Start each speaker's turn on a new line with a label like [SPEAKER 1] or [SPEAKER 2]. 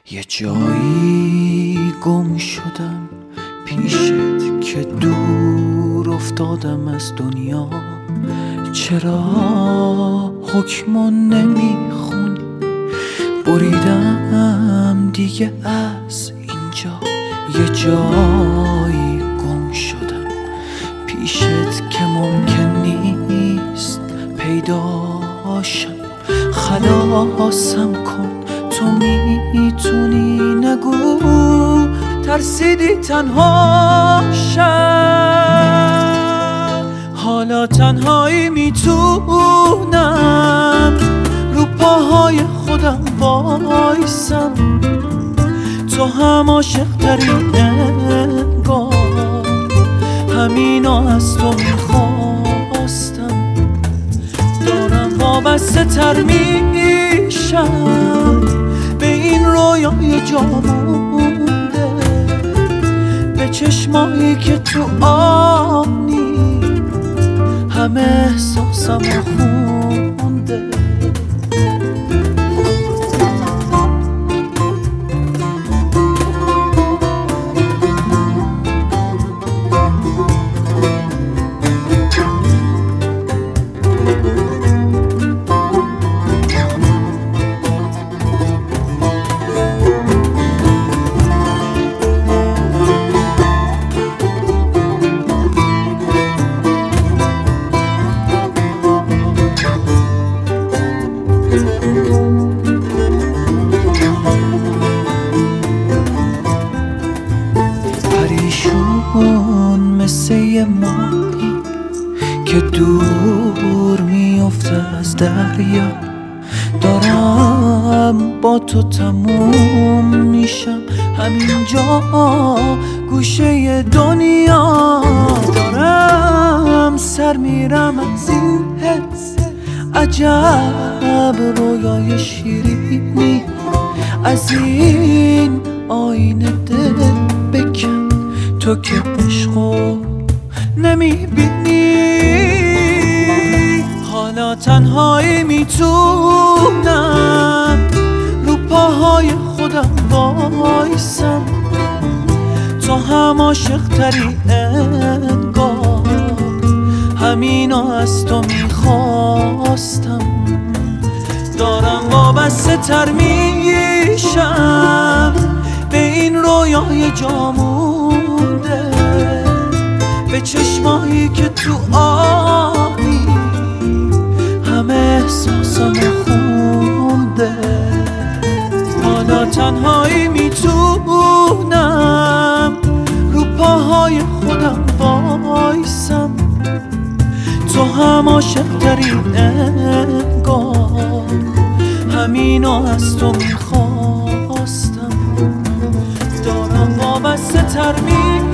[SPEAKER 1] یه جایی گم شدم پیشت که دور افتادم از دنیا. چرا حکمو نمیخونی؟ بریدم دیگه از اینجا. یه جایی گم شدم پیشت که ممکن نیست پیداشم. خلاصم کن، تو میتونی، نگو ترسیدی تنهاشم. حالا تنهایی میتونم رو پاهای خودم وایسم. تو هم عاشق ترین انگار، همینا از تو میخواستم. دارم وابسته تر میشم به این رویای جا مونده، به چشمایی که تو آنی همه احساسم خونده. پریشون مثل یه ماهی که دور میفته از دریا. دارم با تو تموم میشم همینجا گوشه دنیا. دارم سر میرم از این حس، عجب رویای شیرینی. از این آینه دل بکن، تو که عشقو نمیبینی. حالا تنهایی میتونم رو پاهای خودم وایسم. تو هم عاشق تری انگار، همینا از تو میخواستم. دارم وابسته تر میشم به این رویای جا مونده، به چشمایی که تو آبی همه احساسم خونده. حالا تنهایی میتونم رو پاهای خودم وایسم. تو هم عاشق ترین انگار، همینا از تو میخواستم. دارم وابسته تر